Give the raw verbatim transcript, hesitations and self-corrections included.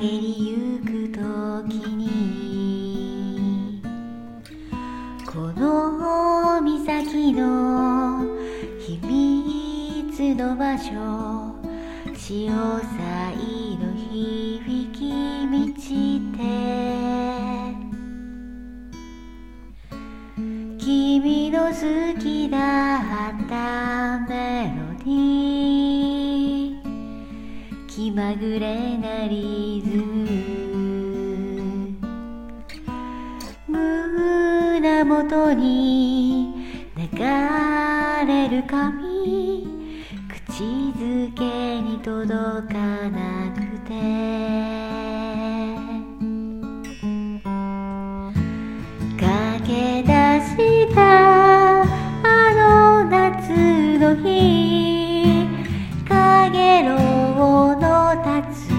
りゆくときにこの岬の秘密の場所潮騒の響き満ちて君の好きだったメロディー気まぐれなリズム胸元に流れる髪口づけに届かなくて駆け出したあの夏の日かげろうの立つ